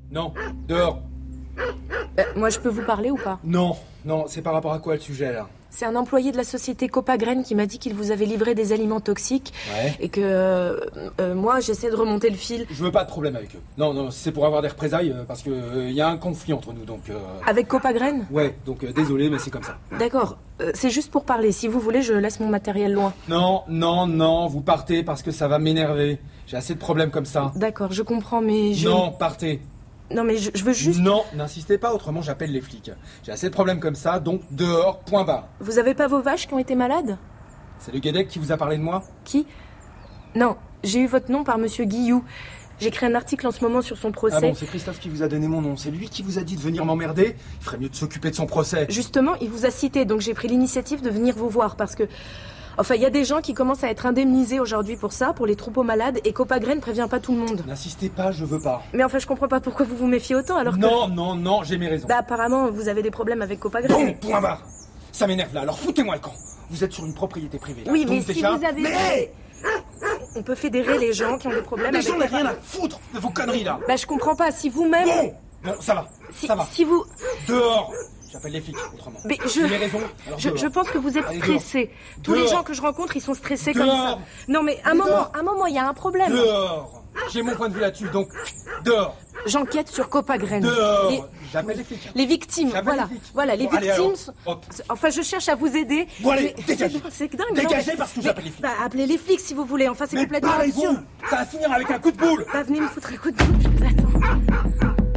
Non, dehors. Moi, je peux vous parler ou pas? Non, c'est par rapport à quoi le sujet, là? C'est un employé de la société Copagraine qui m'a dit qu'il vous avait livré des aliments toxiques. Ouais. Et que moi, j'essaie de remonter le fil. Je veux pas de problème avec eux. Non, c'est pour avoir des représailles, parce que y a un conflit entre nous, donc... Avec Copagraine? Ouais, donc désolé, mais c'est comme ça. D'accord, c'est juste pour parler. Si vous voulez, je laisse mon matériel loin. Non, vous partez parce que ça va m'énerver. J'ai assez de problèmes comme ça. D'accord, je comprends, mais je... Non, partez. Non, mais je veux juste... Non, n'insistez pas, autrement j'appelle les flics. J'ai assez de problèmes comme ça, donc dehors, point barre. Vous avez pas vos vaches qui ont été malades? C'est le Guédec qui vous a parlé de moi? Qui? Non, j'ai eu votre nom par monsieur Guillou. J'écris un article en ce moment sur son procès. Ah bon, c'est Christophe qui vous a donné mon nom. C'est lui qui vous a dit de venir m'emmerder. Il ferait mieux de s'occuper de son procès. Justement, il vous a cité, donc j'ai pris l'initiative de venir vous voir parce que... Enfin, il y a des gens qui commencent à être indemnisés aujourd'hui pour ça, pour les troupeaux malades, et Copagraine prévient pas tout le monde. N'insistez pas, je veux pas. Mais enfin, je comprends pas pourquoi vous vous méfiez autant alors que... Non, j'ai mes raisons. Bah apparemment, vous avez des problèmes avec Copagraine. Bon, point barre. Ça m'énerve là, alors foutez-moi le camp. Vous êtes sur une propriété privée là. Oui, donc mais si déjà... vous avez... Mais On peut fédérer les gens qui ont des problèmes les avec... gens n'ont rien à foutre de vos conneries là. Bah je comprends pas, si vous-même... Bon, ça va, ça va. Si vous... Dehors. J'appelle les flics, autrement. Mais J'ai mes raisons, alors je pense que vous êtes Allez, stressé. Tous les Dehors. gens que je rencontre, ils sont stressés Dehors. comme ça. Non mais un moment, il y a un problème. Dehors. J'ai mon point de vue là-dessus, donc dehors. J'enquête sur Copagraine. Dehors. J'appelle les flics. Les victimes, J'appelle voilà. les flics. Voilà, les Bon, allez, victimes... alors, hop. Enfin, je cherche à vous aider. Bon, allez, mais dégagez. c'est dingue. Dégagez non, parce que j'appelle les flics. Bah, appelez les flics si vous voulez. Enfin, c'est Mais complètement parlez-vous. absurde. Ça va finir avec un coup de boule. Bah, venez me foutre un coup de boule, je vous attends.